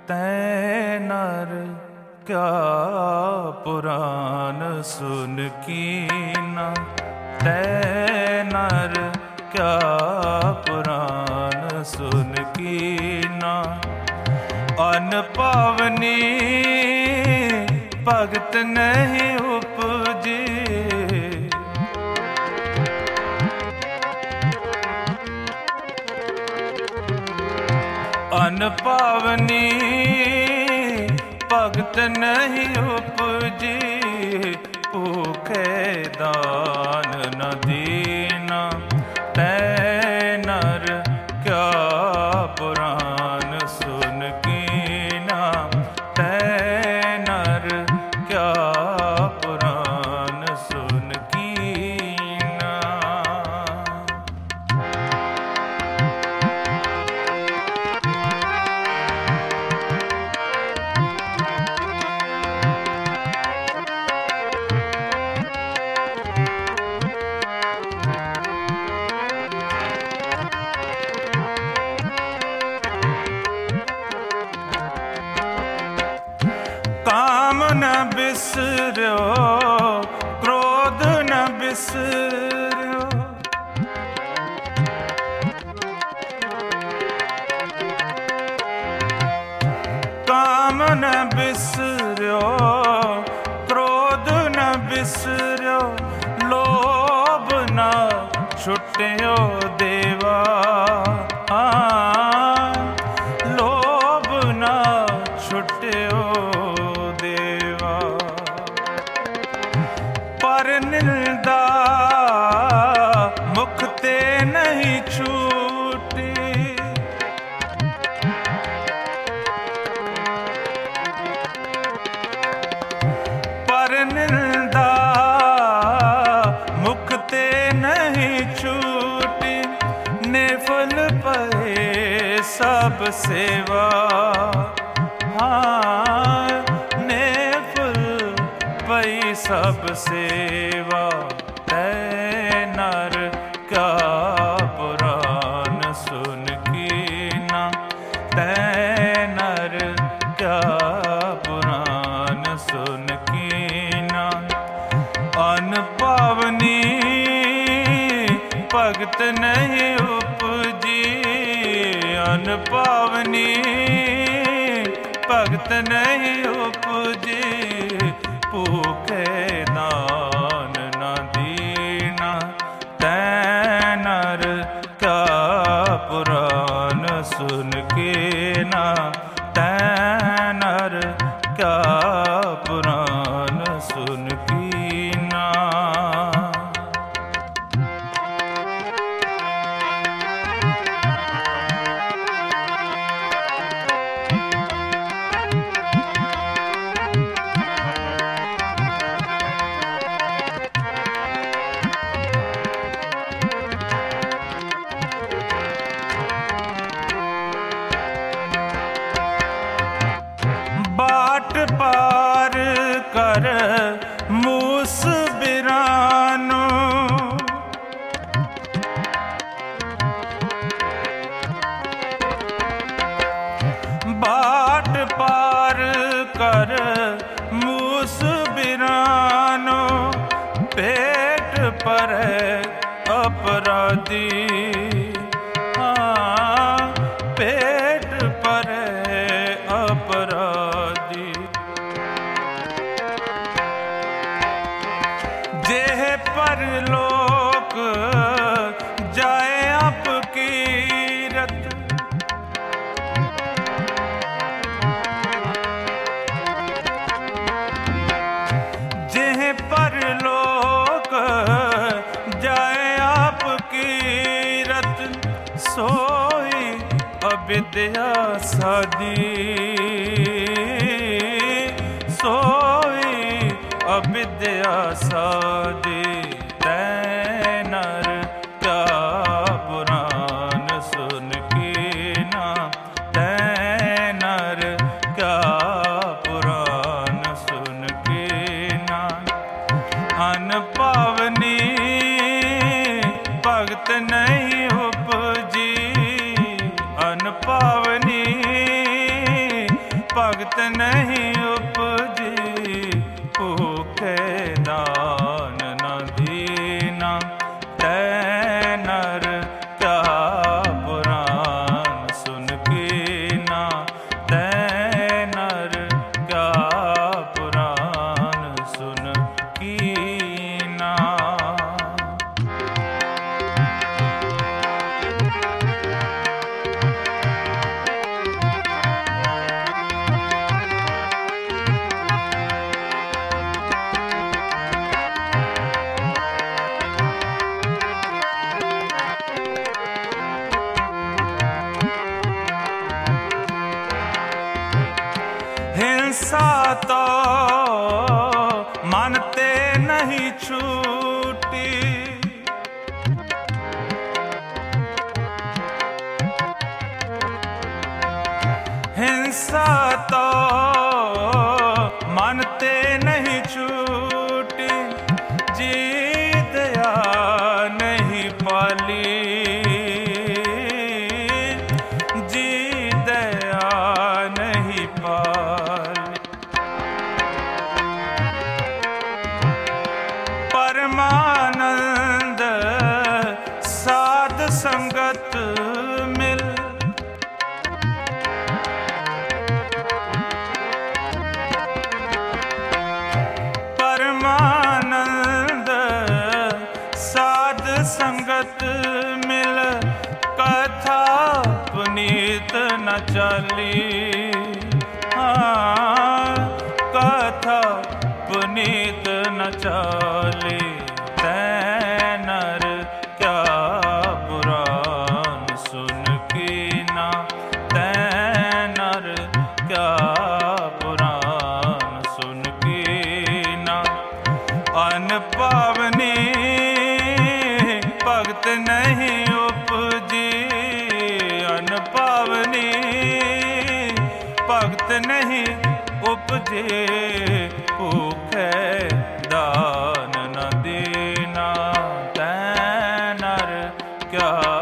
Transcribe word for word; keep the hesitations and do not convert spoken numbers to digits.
तै नर क्या पुराण सुन कीना, तै नर क्या पुराण सुन कीना। अन पावनी भगत नहीं उपजे, अन पावनी भगत नहीं उपजे। भूखे दान न दीना, तै नर क्या पुराण सुन कीना, तै नर क्या पुराण सुन कीना। काम न बिसर्यो, क्रोध न बिसर्यो, काम न बिसर्यो, क्रोध न बिसर्यो। लोभ न छुट्यो देवा, हाँ लोभ न छुट्यो देवा। पर निंदा मुख ते नहीं छूटी, पर निंदा मुख ते नहीं छूटी। निफल पए सब सेवा, हाँ निफल पई सब सेवा। तै नर क्या पुराण सुन कीना, तै नर क्या पुराण सुन कीना। अन पावनी भगत नहीं उपजी, अन पावनी भगत नहीं उपजे। भूखे दान न दीना, तै नर क्या पुराण सुन कीना, तै नर क्या पुराण सुन कीना। बाट पार कर मूस बिरानो, बाट पार कर मूस बिरानो। पेट पर अपराधी, हाँ पेट पर अपराधी। जेह परलोक जाए अपकीरत, जेह परलोक जाए अपकीरत। सोई अविद्या सादी, सोई अविद्या सादी। तै नर क्या पुराण सुन कीना, तै नर क्या पुराण सुन कीना। अन पावनी भगत नहीं उपजी, अन पावनी हिंसा तो मन ते नहीं छूटी, हिंसा तो मन ते नहीं छूटी, जी दया नहीं पाली, जी दया नहीं पाली। परमानंद साध संगत मिल, परमानंद साध संगत मिल, कथा पुनीत न चली, हाँ कथा पुनीत न चली। तै नर क्या पुराण सुन की ना, तै नर क्या पुराण सुन की ना। अनपावनी भगत नहीं उपजी, अनपावनी भगत नहीं उपजे, भूखे दान न देना। तै नर क्या